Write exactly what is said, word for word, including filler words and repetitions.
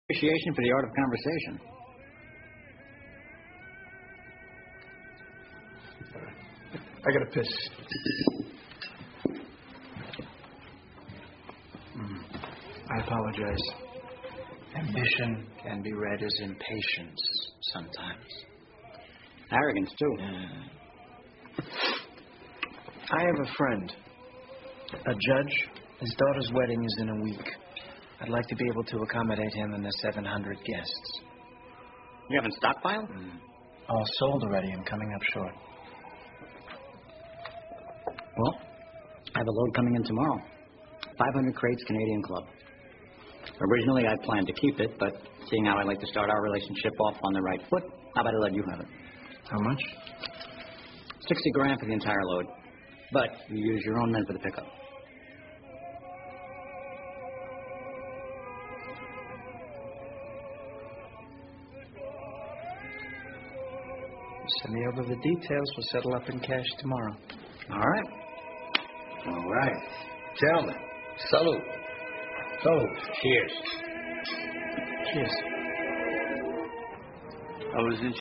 Appreciation for the art of conversation. I gotta piss. Mm. I apologize. Ambition can be read as impatience sometimes. Arrogance, too. Yeah. I have a friend, a judge. His daughter's wedding is in a week. I'd like to be able to accommodate him and the seven hundred guests. You haven't stockpiled? Mm. All sold already and coming up short. Well, I have a load coming in tomorrow. five hundred crates, Canadian Club. Originally, I planned to keep it, but seeing how I like to start our relationship off on the right foot, how about I let you have it? How much? sixty grand for the entire load. But you use your own men for the pickup. Send me over the details. We'll settle up in cash tomorrow. All right. All right. Gentlemen, salute. Salute. Cheers. Cheers. I was in